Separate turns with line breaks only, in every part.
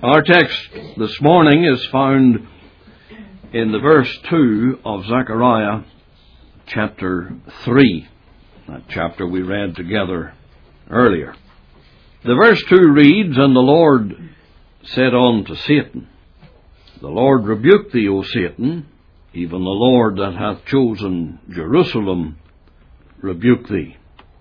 Our text this morning is found in the verse 2 of Zechariah chapter 3, that chapter we read together earlier. The verse 2 reads, "And the Lord said unto Satan, The Lord rebuke thee, O Satan, even the Lord that hath chosen Jerusalem rebuke thee.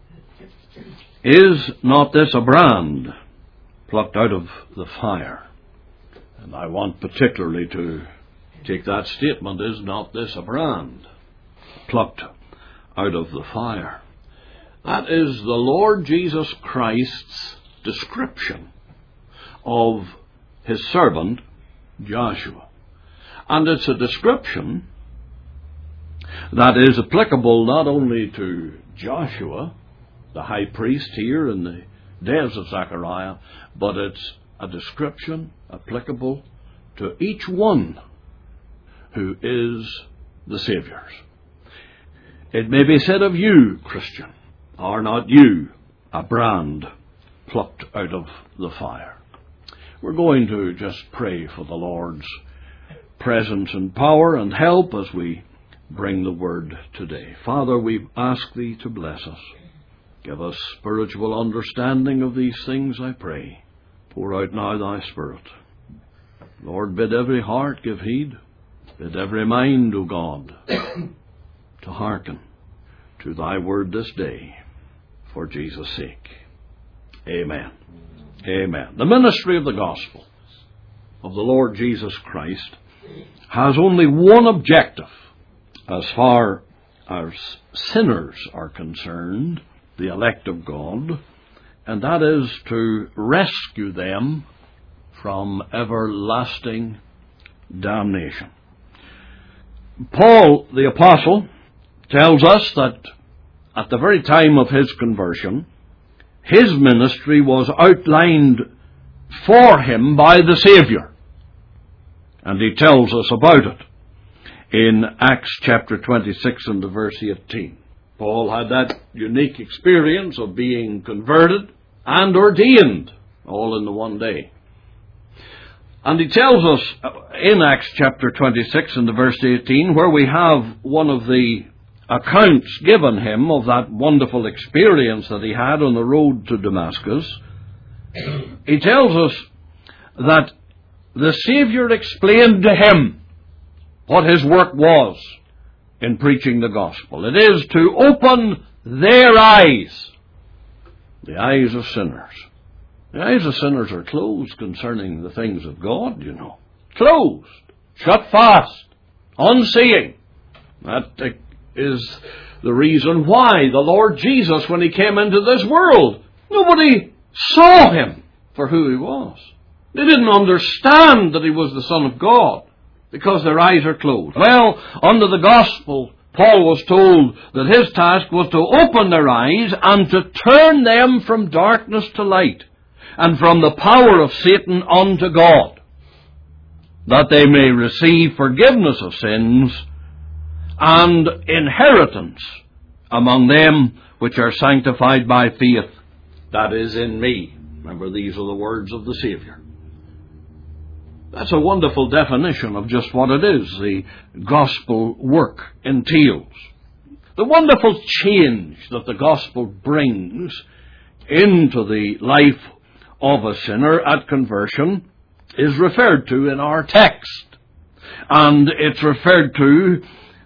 Is not this a brand plucked out of the fire?" And I want particularly to take that statement, "Is not this a brand plucked out of the fire?" That is the Lord Jesus Christ's description of his servant Joshua. And it's a description that is applicable not only to Joshua, the high priest here in the days of Zechariah, but it's a description applicable to each one who is the Saviour's. It may be said of you, Christian, are not you a brand plucked out of the fire? We're going to just pray for the Lord's presence and power and help as we bring the word today. Father, we ask thee to bless us. Give us spiritual understanding of these things, I pray. Pour out now thy Spirit. Lord, bid every heart give heed. Bid every mind, O God, to hearken to thy word this day, for Jesus' sake. Amen. Amen. The ministry of the gospel of the Lord Jesus Christ has only one objective as far as sinners are concerned, the elect of God, and that is to rescue them from everlasting damnation. Paul the Apostle tells us that at the very time of his conversion, his ministry was outlined for him by the Saviour. And he tells us about it in Acts chapter 26 and verse 18. Paul had that unique experience of being converted and ordained all in the one day. And he tells us in Acts chapter 26 and verse 18, where we have one of the accounts given him of that wonderful experience that he had on the road to Damascus, he tells us that the Saviour explained to him what his work was in preaching the gospel. It is to open their eyes, the eyes of sinners. The eyes of sinners are closed concerning the things of God, you know. Closed, shut fast, unseeing. That is the reason why the Lord Jesus, when he came into this world, nobody saw him for who he was. They didn't understand that he was the Son of God because their eyes are closed. Well, under the gospel, Paul was told that his task was to open their eyes and to turn them from darkness to light and from the power of Satan unto God, that they may receive forgiveness of sins and inheritance among them which are sanctified by faith that is in me. Remember, these are the words of the Saviour. That's a wonderful definition of just what it is the gospel work entails. The wonderful change that the gospel brings into the life of a sinner at conversion is referred to in our text. And it's referred to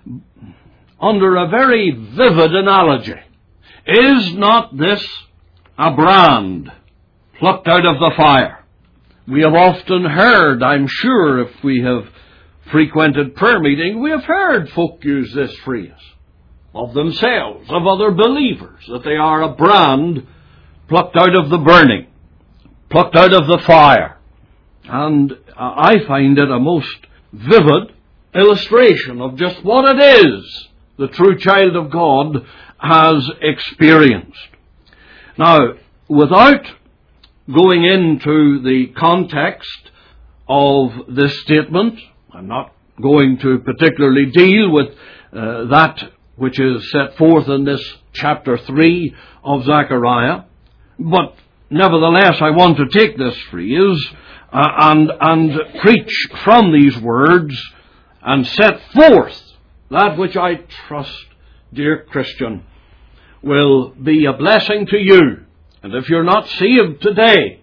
under a very vivid analogy. Is not this a brand plucked out of the fire? We have often heard, I'm sure, if we have frequented prayer meeting, we have heard folk use this phrase of themselves, of other believers, that they are a brand plucked out of the burning, plucked out of the fire. And I find it a most vivid illustration of just what it is the true child of God has experienced. Now, without going into the context of this statement, I'm not going to particularly deal with that which is set forth in this chapter 3 of Zechariah, but nevertheless I want to take this phrase and preach from these words and set forth that which I trust, dear Christian, will be a blessing to you. And if you're not saved today,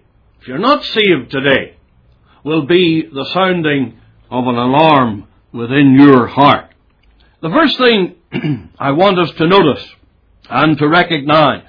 will be the sounding of an alarm within your heart. The first thing I want us to notice and to recognize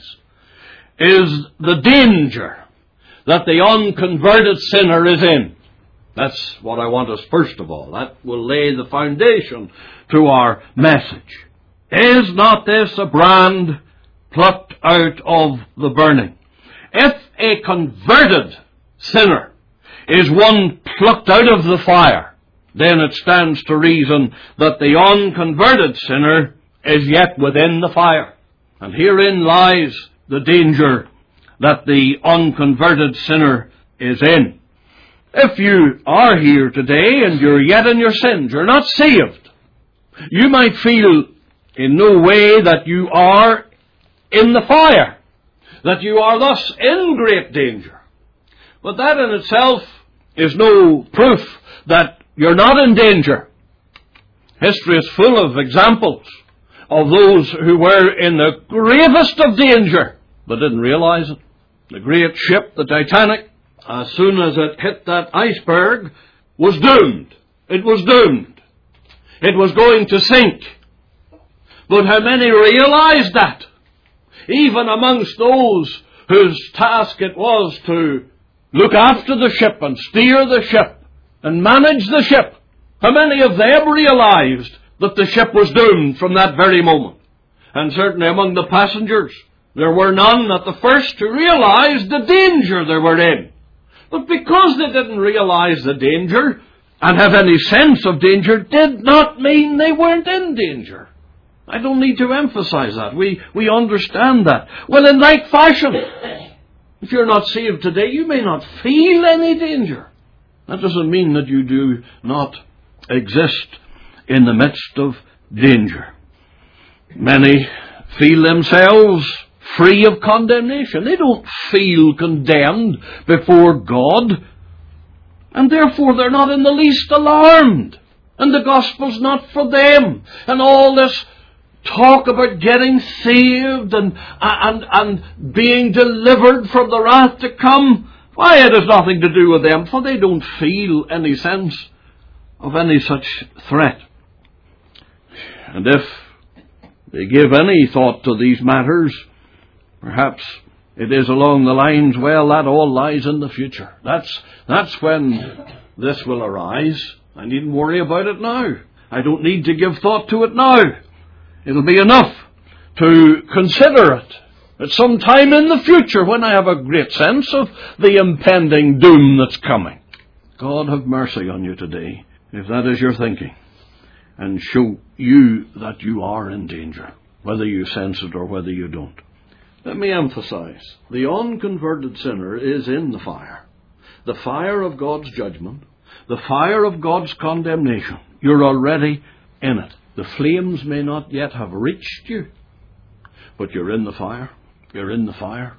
is the danger that the unconverted sinner is in. That's what I want us first of all. That will lay the foundation to our message. Is not this a brand plucked out of the burning? If a converted sinner is one plucked out of the fire, then it stands to reason that the unconverted sinner is yet within the fire. And herein lies the danger that the unconverted sinner is in. If you are here today and you're yet in your sins, you're not saved, you might feel in no way that you are in the fire, that you are thus in great danger. But that in itself is no proof that you're not in danger. History is full of examples of those who were in the gravest of danger but didn't realize it. The great ship, the Titanic, as soon as it hit that iceberg, was doomed. It was doomed. It was going to sink. But how many realized that? Even amongst those whose task it was to look after the ship and steer the ship and manage the ship, how many of them realized that the ship was doomed from that very moment? And certainly among the passengers, there were none at the first to realize the danger they were in. But because they didn't realize the danger and have any sense of danger, did not mean they weren't in danger. I don't need to emphasize that. We understand that. Well, in like fashion, if you're not saved today, you may not feel any danger. That doesn't mean that you do not exist in the midst of danger. Many feel themselves free of condemnation. They don't feel condemned before God, and therefore they're not in the least alarmed. And the gospel's not for them. And all this talk about getting saved and being delivered from the wrath to come, why, it has nothing to do with them, for they don't feel any sense of any such threat. And if they give any thought to these matters, perhaps it is along the lines, well, that all lies in the future. That's when this will arise. I needn't worry about it now. I don't need to give thought to it now. It'll be enough to consider it at some time in the future when I have a great sense of the impending doom that's coming. God have mercy on you today, if that is your thinking, and show you that you are in danger, whether you sense it or whether you don't. Let me emphasize, the unconverted sinner is in the fire of God's judgment, the fire of God's condemnation. You're already in it. The flames may not yet have reached you, but you're in the fire. You're in the fire.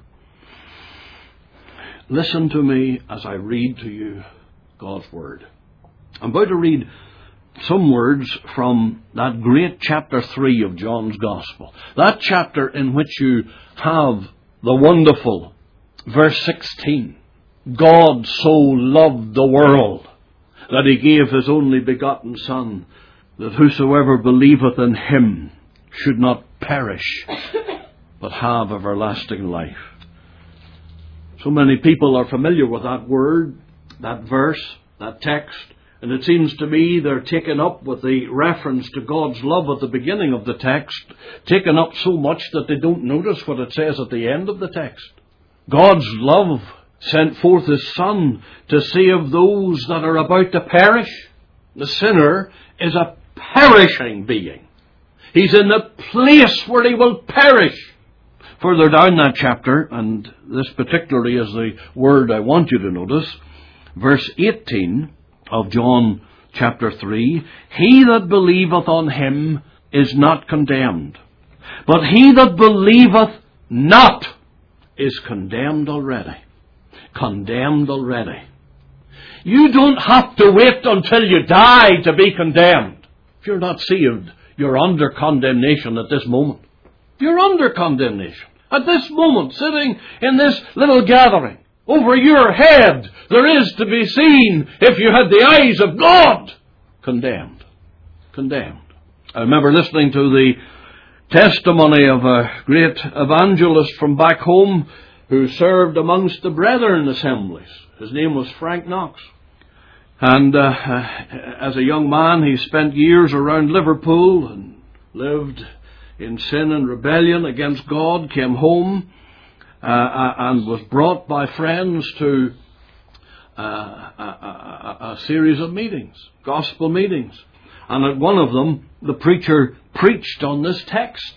Listen to me as I read to you God's Word. I'm about to read some words from that great chapter 3 of John's Gospel. That chapter in which you have the wonderful verse 16. God so loved the world that he gave his only begotten Son, that whosoever believeth in him should not perish, but have everlasting life. So many people are familiar with that word, that verse, that text, and it seems to me they're taken up with the reference to God's love at the beginning of the text, taken up so much that they don't notice what it says at the end of the text. God's love sent forth his Son to save those that are about to perish. The sinner is a perishing being. He's in the place where he will perish. Further down that chapter, and this particularly is the word I want you to notice, verse 18 of John chapter 3, he that believeth on him is not condemned, but he that believeth not is condemned already. Condemned already. You don't have to wait until you die to be condemned. If you're not saved, you're under condemnation at this moment. You're under condemnation. At this moment, sitting in this little gathering, over your head, there is to be seen, if you had the eyes of God, condemned. Condemned. I remember listening to the testimony of a great evangelist from back home who served amongst the Brethren assemblies. His name was Frank Knox. And as a young man, he spent years around Liverpool and lived in sin and rebellion against God, came home and was brought by friends to a series of meetings, gospel meetings. And at one of them, the preacher preached on this text.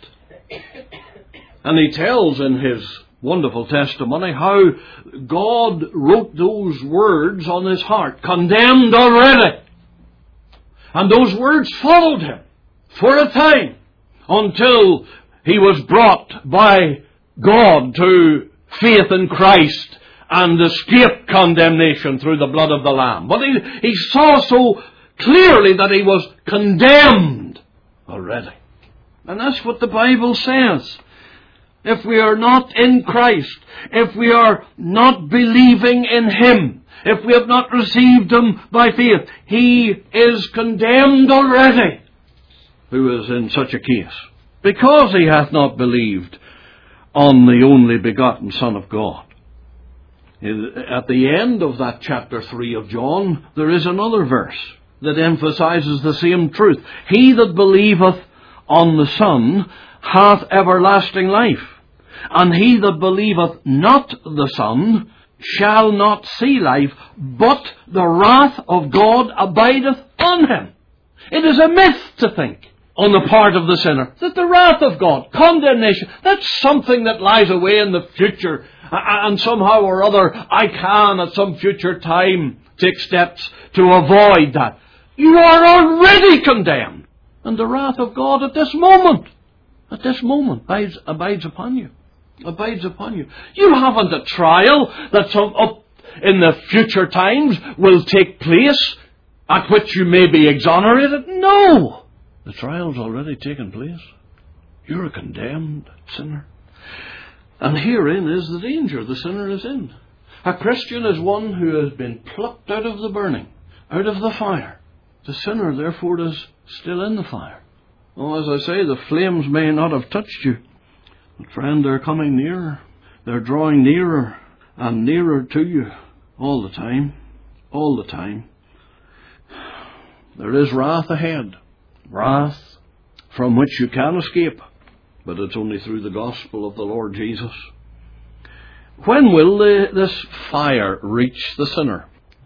And he tells in his wonderful testimony how God wrote those words on his heart, condemned already. And those words followed him for a time until he was brought by God to faith in Christ and escaped condemnation through the blood of the Lamb. But he saw so clearly that he was condemned already. And that's what the Bible says. If we are not in Christ, if we are not believing in Him, if we have not received Him by faith, he is condemned already, who is in such a case, because he hath not believed on the only begotten Son of God. At the end of that chapter 3 of John, there is another verse that emphasizes the same truth. He that believeth on the Son hath everlasting life, and he that believeth not the Son shall not see life, but the wrath of God abideth on him. It is a myth to think on the part of the sinner that the wrath of God, condemnation, that's something that lies away in the future, and somehow or other I can at some future time take steps to avoid that. You are already condemned, and the wrath of God at this moment abides upon you. Abides upon you. You haven't a trial that up in the future times will take place at which you may be exonerated. No! The trial's already taken place. You're a condemned sinner. And herein is the danger the sinner is in. A Christian is one who has been plucked out of the burning, out of the fire. The sinner, therefore, is still in the fire. Oh, as I say, the flames may not have touched you, but friend, they're coming nearer. They're drawing nearer and nearer to you all the time. All the time. There is wrath ahead. Wrath from which you can escape, but it's only through the gospel of the Lord Jesus. When will this fire reach the sinner?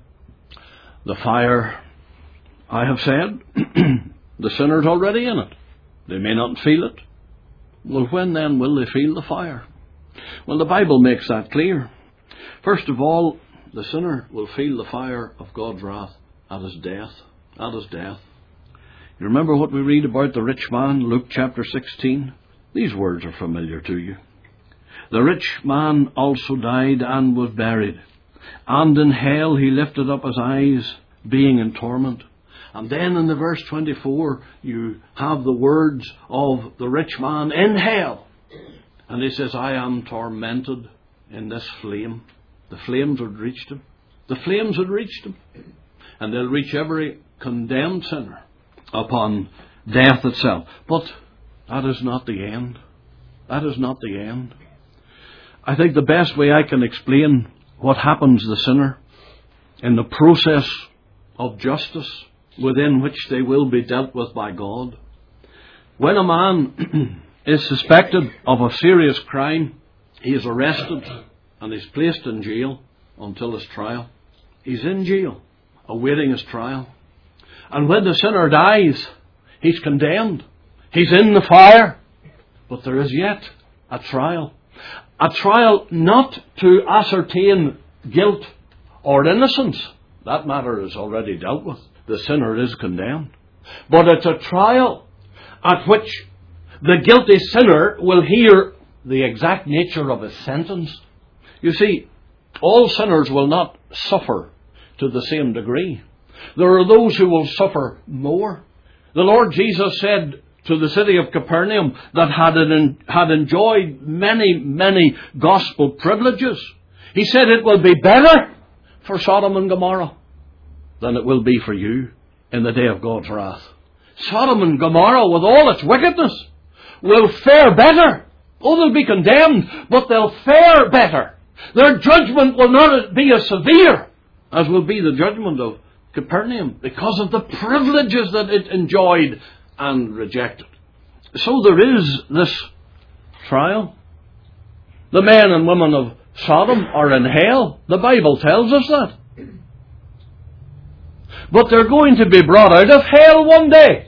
The fire, I have said, the sinner's already in it. They may not feel it. Well, when then will they feel the fire? Well, the Bible makes that clear. First of all, the sinner will feel the fire of God's wrath at his death. At his death. You remember what we read about the rich man, Luke chapter 16? These words are familiar to you. The rich man also died and was buried. And in hell he lifted up his eyes, being in torment. And then in the verse 24, you have the words of the rich man in hell. And he says, I am tormented in this flame. The flames had reached him. The flames had reached him. And they'll reach every condemned sinner upon death itself. But that is not the end. That is not the end. I think the best way I can explain what happens to the sinner in the process of justice within which they will be dealt with by God. When a man is suspected of a serious crime, he is arrested and he's placed in jail until his trial. He's in jail, awaiting his trial. And when the sinner dies, he's condemned. He's in the fire. But there is yet a trial. A trial not to ascertain guilt or innocence. That matter is already dealt with. The sinner is condemned. But it's a trial at which the guilty sinner will hear the exact nature of his sentence. You see, all sinners will not suffer to the same degree. There are those who will suffer more. The Lord Jesus said to the city of Capernaum that had enjoyed many, many gospel privileges. He said it will be better for Sodom and Gomorrah than it will be for you in the day of God's wrath. Sodom and Gomorrah, with all its wickedness, will fare better. Oh, they'll be condemned, but they'll fare better. Their judgment will not be as severe as will be the judgment of Capernaum, because of the privileges that it enjoyed and rejected. So there is this trial. The men and women of Sodom are in hell. The Bible tells us that. But they're going to be brought out of hell one day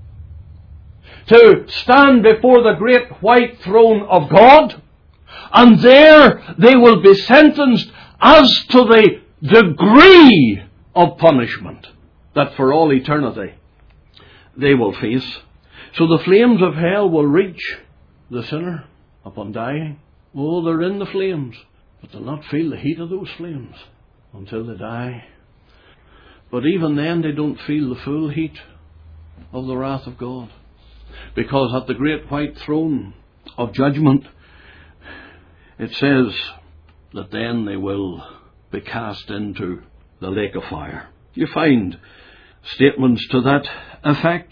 to stand before the great white throne of God, and there they will be sentenced as to the degree of punishment that for all eternity they will face. So the flames of hell will reach the sinner upon dying. Oh, they're in the flames, but they'll not feel the heat of those flames until they die. But even then they don't feel the full heat of the wrath of God, because at the great white throne of judgment it says that then they will be cast into the lake of fire. You find statements to that effect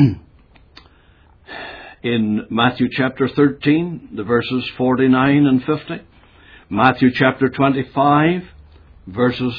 in Matthew chapter 13, the verses 49 and 50. Matthew chapter 25, verses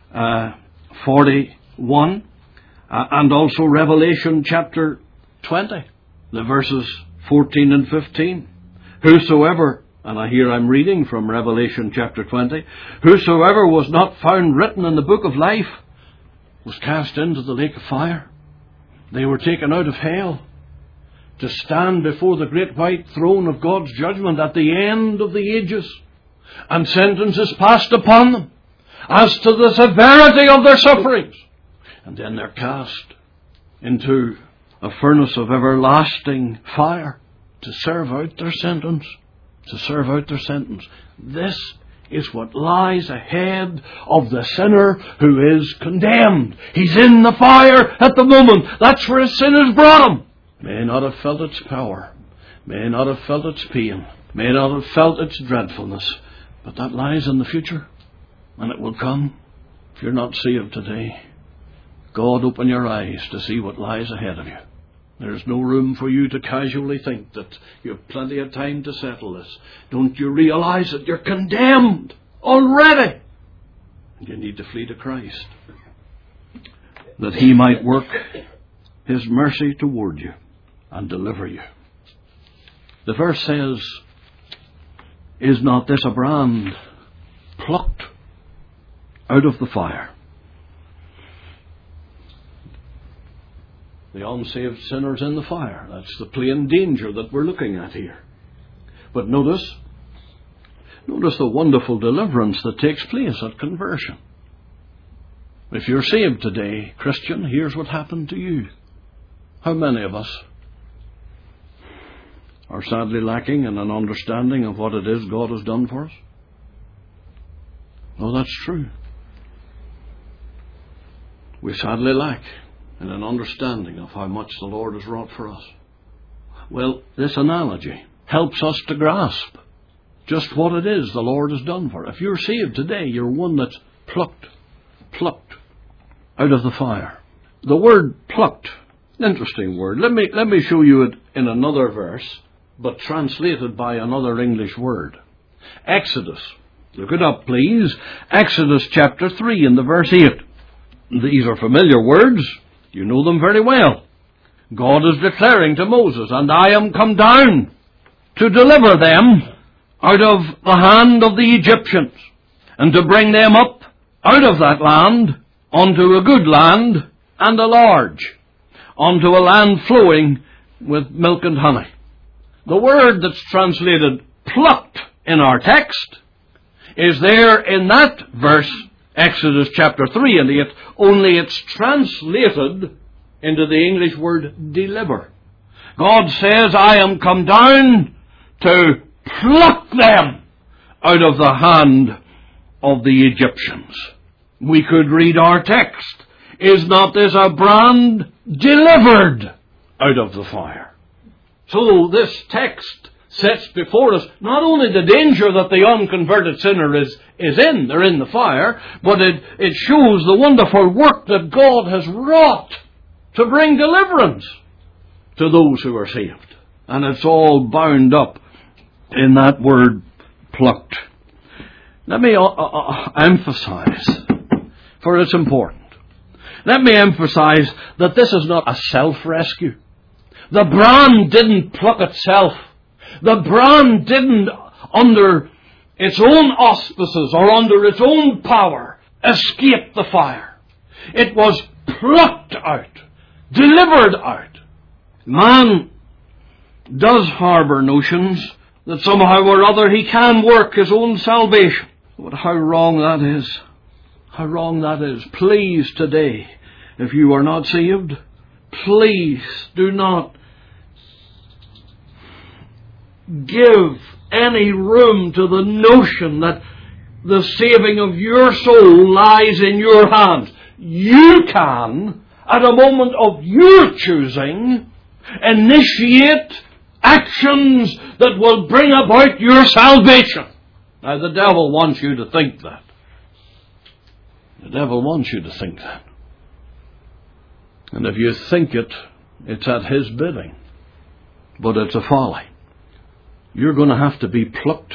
41. And also Revelation chapter 20, the verses 14 and 15. Whosoever, and I'm reading from Revelation chapter 20, whosoever was not found written in the book of life was cast into the lake of fire. They were taken out of hell to stand before the great white throne of God's judgment at the end of the ages, and sentence is passed upon them as to the severity of their sufferings. And then they're cast into a furnace of everlasting fire to serve out their sentence. To serve out their sentence. This is what lies ahead of the sinner who is condemned. He's in the fire at the moment. That's where his sin has brought him. May not have felt its power, may not have felt its pain, may not have felt its dreadfulness, but that lies in the future, and it will come. If you're not saved today, God, open your eyes to see what lies ahead of you. There's no room for you to casually think that you have plenty of time to settle this. Don't you realize that you're condemned already? And you need to flee to Christ, that He might work His mercy toward you and deliver you. The verse says, is not this a brand plucked out of the fire? The unsaved sinners in the fire. That's the plain danger that we're looking at here. But notice the wonderful deliverance that takes place at conversion. If you're saved today, Christian, here's what happened to you. How many of us are sadly lacking in an understanding of what it is God has done for us? Oh, that's true. We sadly lack in an understanding of how much the Lord has wrought for us. Well, this analogy helps us to grasp just what it is the Lord has done for us. If you're saved today, you're one that's plucked out of the fire. The word plucked, interesting word. Let me show you it in another verse, but translated by another English word. Exodus. Look it up, please. Exodus chapter 3 and the verse 8. These are familiar words. You know them very well. God is declaring to Moses, and I am come down to deliver them out of the hand of the Egyptians, and to bring them up out of that land unto a good land and a large, unto a land flowing with milk and honey. The word that's translated plucked in our text is there in that verse, Exodus chapter 3 and 8, only it's translated into the English word deliver. God says, I am come down to pluck them out of the hand of the Egyptians. We could read our text, "Is not this a brand delivered out of the fire?" So this text sets before us not only the danger that the unconverted sinner is in, they're in the fire, but it shows the wonderful work that God has wrought to bring deliverance to those who are saved. And it's all bound up in that word, plucked. Let me emphasize, for it's important, let me emphasize that this is not a self-rescue. The brand didn't pluck itself. The brand didn't, under its own auspices or under its own power, escape the fire. It was plucked out, delivered out. Man does harbour notions that somehow or other he can work his own salvation. But how wrong that is. How wrong that is. Please today, if you are not saved, please do not give any room to the notion that the saving of your soul lies in your hands. You can, at a moment of your choosing, initiate actions that will bring about your salvation. Now, the devil wants you to think that. The devil wants you to think that. And if you think it, it's at his bidding. But it's a folly. You're going to have to be plucked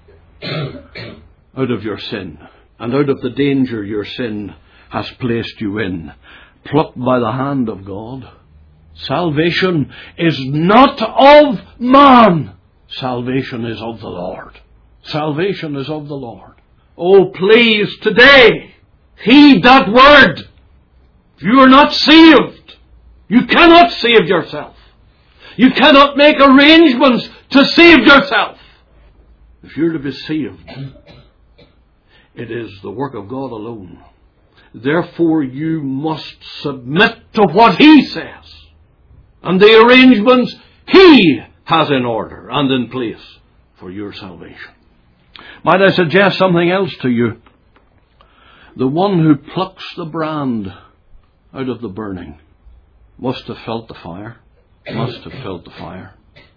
out of your sin and out of the danger your sin has placed you in. Plucked by the hand of God. Salvation is not of man. Salvation is of the Lord. Salvation is of the Lord. Oh, please, today, heed that word. If you are not saved, you cannot save yourself. You cannot make arrangements to save yourself. If you're to be saved, it is the work of God alone. Therefore, you must submit to what He says and the arrangements He has in order and in place for your salvation. Might I suggest something else to you? The one who plucks the brand out of the burning must have felt the fire. Must have felt the fire.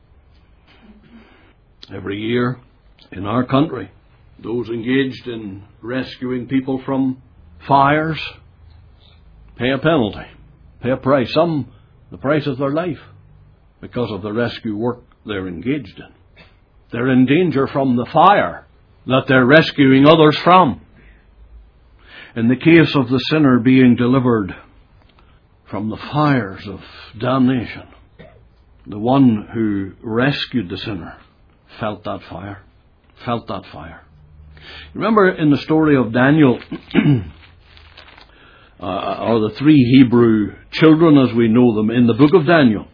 Every year in our country, those engaged in rescuing people from fires pay a penalty, pay a price. Some, the price of their life, because of the rescue work they're engaged in. They're in danger from the fire that they're rescuing others from. In the case of the sinner being delivered from the fires of damnation, the one who rescued the sinner felt that fire. Felt that fire. Remember in the story of Daniel, or the three Hebrew children as we know them in the book of Daniel,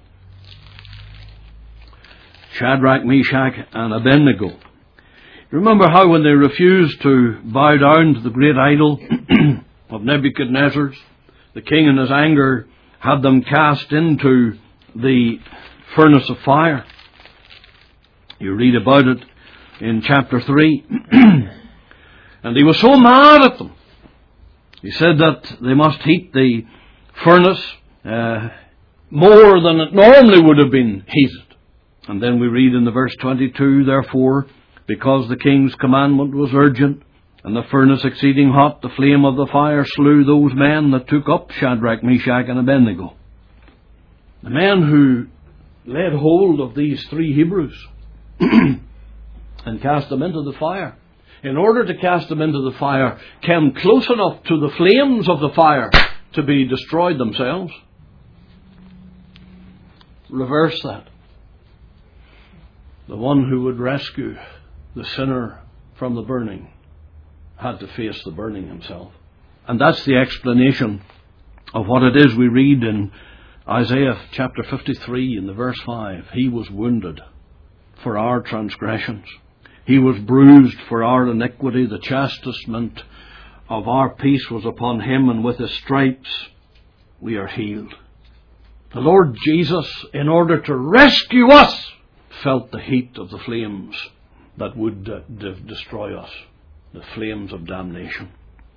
Shadrach, Meshach, and Abednego. Remember how when they refused to bow down to the great idol of Nebuchadnezzar, the king in his anger had them cast into the furnace of fire. You read about it in chapter 3. And he was so mad at them. He said that they must heat the furnace more than it normally would have been heated. And then we read in the verse 22, therefore, because the king's commandment was urgent, and the furnace exceeding hot, the flame of the fire slew those men that took up Shadrach, Meshach, and Abednego. The men who laid hold of these three Hebrews and cast them into the fire, in order to cast them into the fire, came close enough to the flames of the fire to be destroyed themselves. Reverse that. The one who would rescue the sinner from the burning had to face the burning himself. And that's the explanation of what it is we read in Isaiah chapter 53 in the verse 5. He was wounded for our transgressions. He was bruised for our iniquity. The chastisement of our peace was upon him, and with his stripes we are healed. The Lord Jesus, in order to rescue us, felt the heat of the flames that would destroy us, the flames of damnation.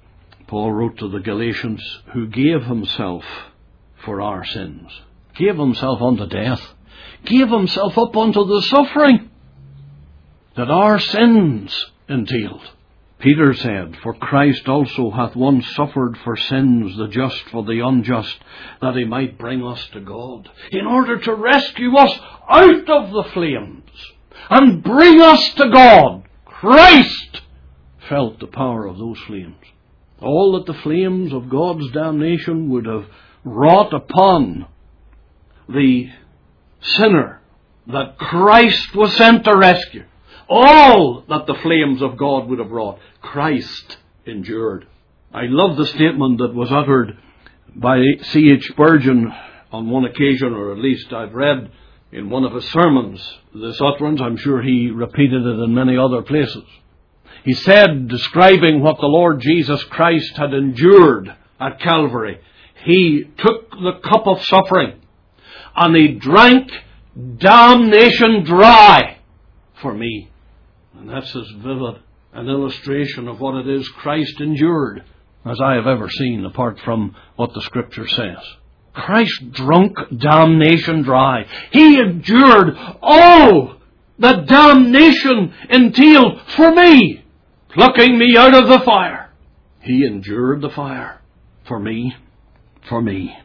Paul wrote to the Galatians, who gave himself for our sins, gave himself unto death, gave himself up unto the suffering that our sins entailed. Peter said, for Christ also hath once suffered for sins, the just for the unjust, that he might bring us to God, in order to rescue us out of the flames and bring us to God. Christ felt the power of those flames. All that the flames of God's damnation would have wrought upon the sinner that Christ was sent to rescue, all that the flames of God would have wrought, Christ endured. I love the statement that was uttered by C.H. Spurgeon on one occasion, or at least I've read in one of his sermons this utterance. I'm sure he repeated it in many other places. He said, describing what the Lord Jesus Christ had endured at Calvary, he took the cup of suffering and he drank damnation dry for me. And that's as vivid an illustration of what it is Christ endured as I have ever seen, apart from what the Scripture says. Christ drunk damnation dry. He endured all that damnation entailed for me, plucking me out of the fire. He endured the fire for me, for me.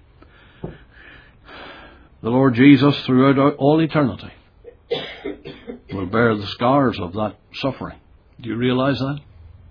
The Lord Jesus, throughout all eternity, will bear the scars of that suffering. Do you realize that?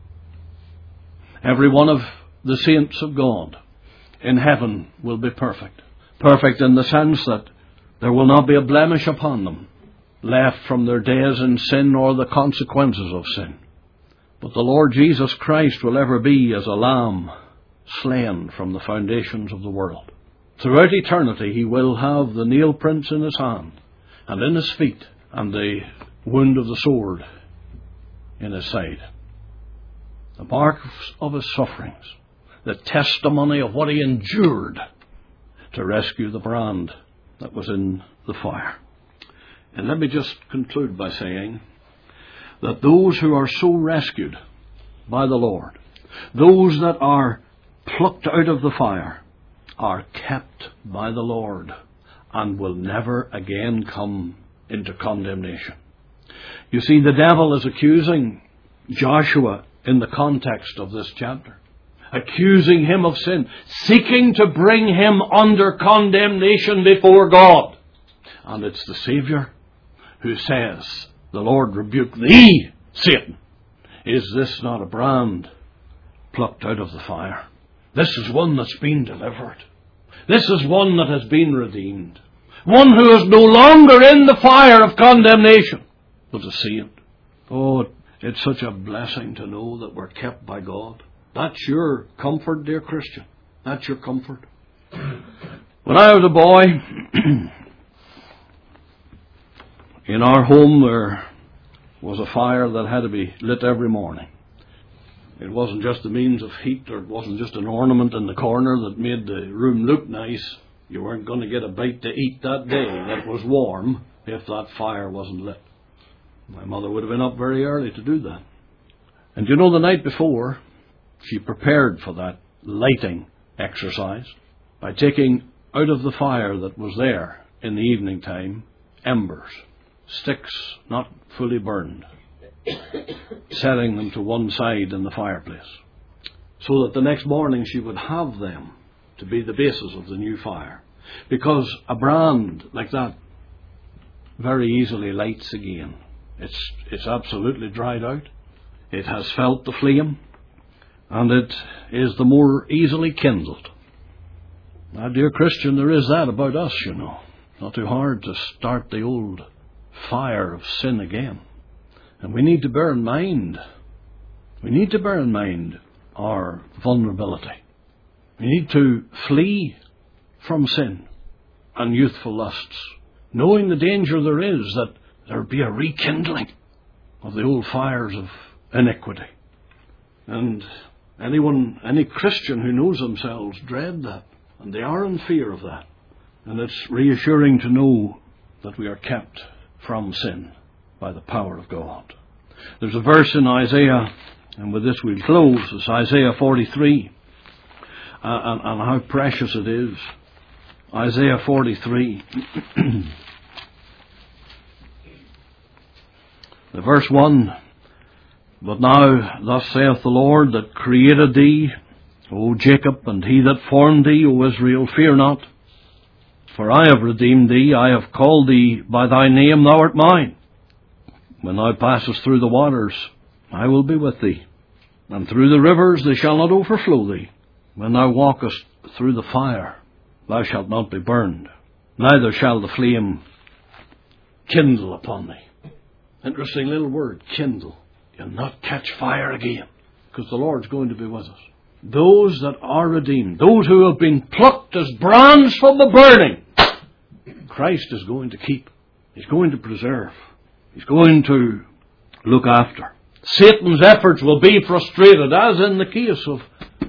Every one of the saints of God in heaven will be perfect. Perfect in the sense that there will not be a blemish upon them left from their days in sin or the consequences of sin. But the Lord Jesus Christ will ever be as a lamb slain from the foundations of the world. Throughout eternity he will have the nail prints in his hand and in his feet and the wound of the sword in his side. The marks of his sufferings, the testimony of what he endured to rescue the brand that was in the fire. And let me just conclude by saying that those who are so rescued by the Lord, those that are plucked out of the fire, are kept by the Lord and will never again come into condemnation. You see, the devil is accusing Joshua in the context of this chapter, accusing him of sin, seeking to bring him under condemnation before God. And it's the Savior who says, the Lord rebuke thee, Satan. Is this not a brand plucked out of the fire? This is one that's been delivered. This is one that has been redeemed. One who is no longer in the fire of condemnation, but a saint. Oh, it's such a blessing to know that we're kept by God. That's your comfort, dear Christian. That's your comfort. When I was a boy, in our home there was a fire that had to be lit every morning. It wasn't just a means of heat, or it wasn't just an ornament in the corner that made the room look nice. You weren't going to get a bite to eat that day that was warm if that fire wasn't lit. My mother would have been up very early to do that. And you know, the night before, she prepared for that lighting exercise by taking out of the fire that was there in the evening time embers, sticks not fully burned, setting them to one side in the fireplace, so that the next morning she would have them to be the basis of the new fire. Because a brand like that very easily lights again. It's absolutely dried out. It has felt the flame, and it is the more easily kindled. Now, dear Christian, there is that about us, you know. Not too hard to start the old fire of sin again. And we need to bear in mind our vulnerability. We need to flee from sin and youthful lusts, knowing the danger there is that there be a rekindling of the old fires of iniquity. And any Christian who knows themselves dread that, and they are in fear of that. And it's reassuring to know that we are kept from sin by the power of God. There's a verse in Isaiah, and with this we'll close. It's Isaiah 43. and how precious it is. Isaiah 43. The verse 1. But now thus saith the Lord that created thee, O Jacob, and he that formed thee, O Israel, fear not. For I have redeemed thee, I have called thee by thy name, thou art mine. When thou passest through the waters, I will be with thee, and through the rivers they shall not overflow thee. When thou walkest through the fire, thou shalt not be burned, neither shall the flame kindle upon thee. Interesting little word, kindle. You'll not catch fire again, because the Lord's going to be with us. Those that are redeemed, those who have been plucked as brands from the burning, Christ is going to keep. He's going to preserve. He's going to look after. Satan's efforts will be frustrated, as in the case of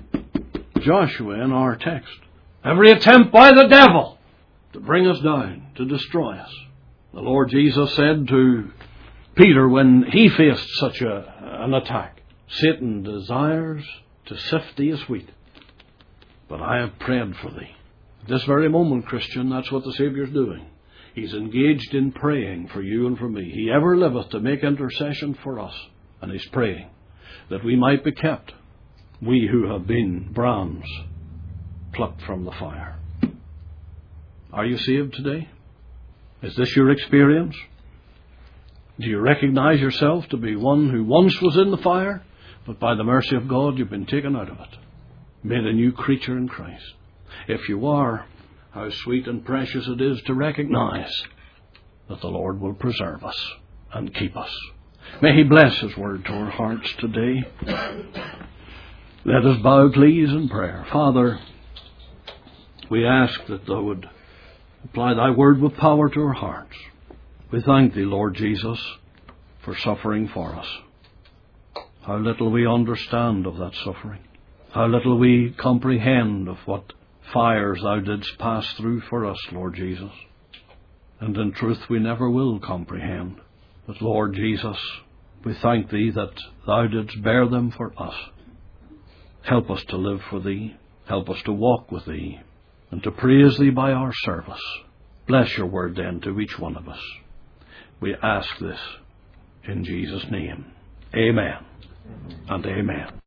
Joshua in our text. Every attempt by the devil to bring us down, to destroy us. The Lord Jesus said to Peter when he faced such an attack, Satan desires to sift thee as wheat, but I have prayed for thee. At this very moment, Christian, that's what the Saviour's doing. He's engaged in praying for you and for me. He ever liveth to make intercession for us, and he's praying that we might be kept, we who have been brands plucked from the fire. Are you saved today? Is this your experience? Do you recognize yourself to be one who once was in the fire, but by the mercy of God you've been taken out of it, made a new creature in Christ? If you are, how sweet and precious it is to recognize that the Lord will preserve us and keep us. May He bless His word to our hearts today. Let us bow, please, in prayer. Father, we ask that Thou would apply Thy word with power to our hearts. We thank Thee, Lord Jesus, for suffering for us. How little we understand of that suffering. How little we comprehend of what fires Thou didst pass through for us, Lord Jesus. And in truth we never will comprehend. But Lord Jesus, we thank Thee that Thou didst bear them for us. Help us to live for Thee. Help us to walk with Thee and to praise Thee by our service. Bless Your word then to each one of us. We ask this in Jesus' name. Amen and amen.